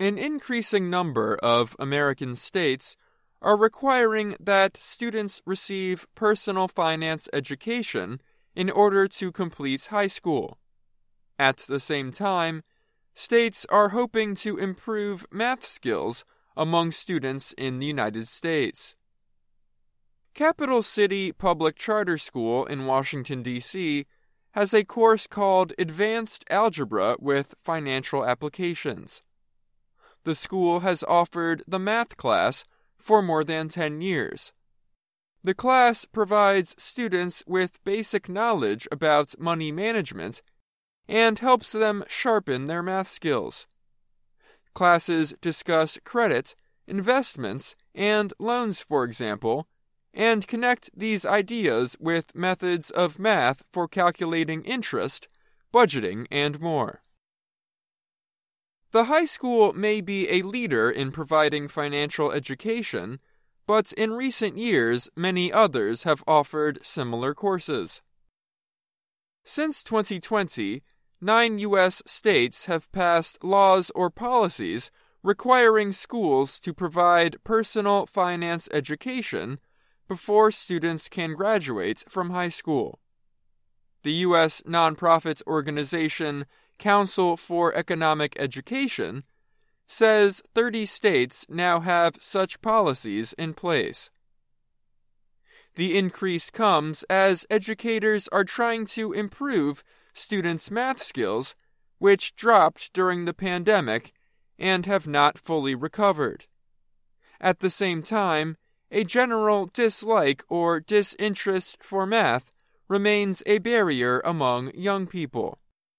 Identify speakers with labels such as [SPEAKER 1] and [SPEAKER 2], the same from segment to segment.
[SPEAKER 1] An increasing number of American states are requiring that students receive personal finance education in order to complete high school. At the same time, states are hoping to improve math skills among students in the United States. Capital City Public Charter School in Washington, D.C. has a course called Advanced Algebra with Financial Applications. The school has offered the math class for more than 10 years. The class provides students with basic knowledge about money management and helps them sharpen their math skills. Classes discuss credit, investments, and loans, for example, and connect these ideas with methods of math for calculating interest, budgeting, and more. The high school may be a leader in providing financial education, but in recent years, many others have offered similar courses. Since 2020, 9 U.S. states have passed laws or policies requiring schools to provide personal finance education before students can graduate from high school. The U.S. nonprofit organization Council for Economic Education says 30 states now have such policies in place. The increase comes as educators are trying to improve students' math skills, which dropped during the pandemic and have not fully recovered. At the same time, a general dislike or disinterest for math remains a barrier among young people.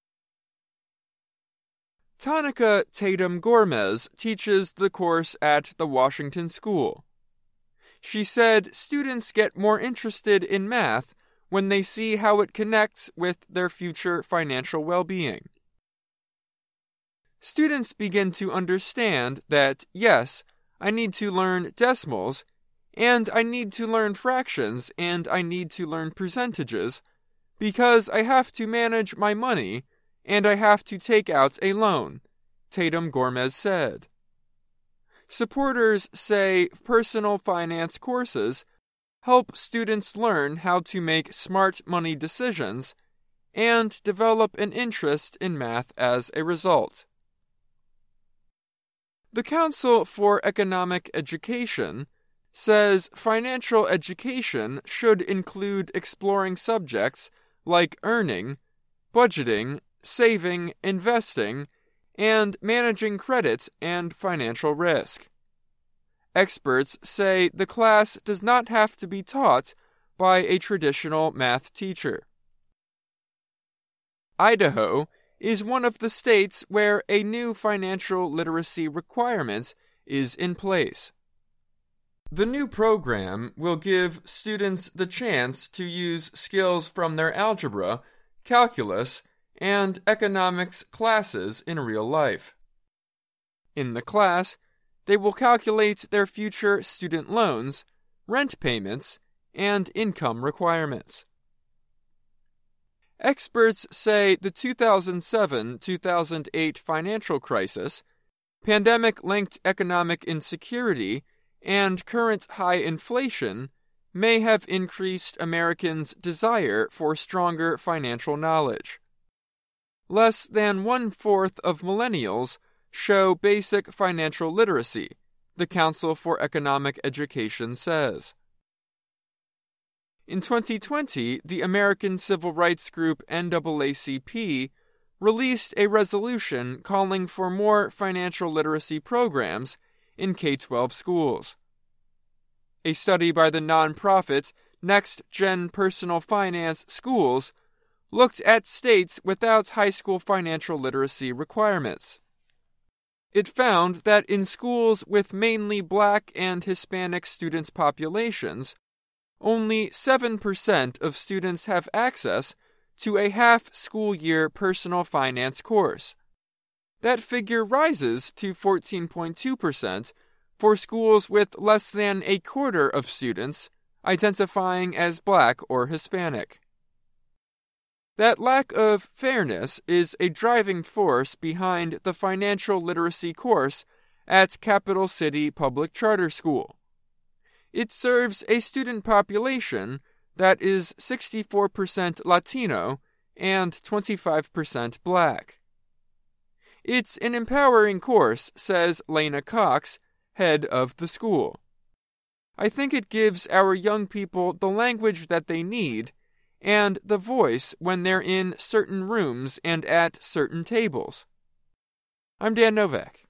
[SPEAKER 1] Tonica Tatum Gormez teaches the course at the Washington School. She said students get more interested in math when they see how it connects with their future financial well-being. Students begin to understand that, yes, I need to learn decimals, and I need to learn fractions, and I need to learn percentages, because I have to manage my money, and I have to take out a loan, Tatum Gormez said. Supporters say personal finance courses help students learn how to make smart money decisions and develop an interest in math as a result. The Council for Economic Education says financial education should include exploring subjects like earning, budgeting, saving, investing, and managing credit and financial risk. Experts say the class does not have to be taught by a traditional math teacher. Idaho is one of the states where a new financial literacy requirement is in place. The new program will give students the chance to use skills from their algebra, calculus, and economics classes in real life. In the class, they will calculate their future student loans, rent payments, and income requirements. Experts say the 2007-2008 financial crisis, pandemic-linked economic insecurity, and current high inflation may have increased Americans' desire for stronger financial knowledge. Less than 1/4 of millennials show basic financial literacy, the Council for Economic Education says. In 2020, the American civil rights group NAACP released a resolution calling for more financial literacy programs in K-12 schools. A study by the nonprofit Next Gen Personal Finance Schools looked at states without high school financial literacy requirements. It found that in schools with mainly Black and Hispanic student populations, only 7% of students have access to a half-school year personal finance course. That figure rises to 14.2% for schools with less than a quarter of students identifying as Black or Hispanic. That lack of fairness is a driving force behind the financial literacy course at Capital City Public Charter School. It serves a student population that is 64% Latino and 25% Black. It's an empowering course, says Lena Cox, head of the school. I think it gives our young people the language that they need and the voice when they're in certain rooms and at certain tables. I'm Dan Novak.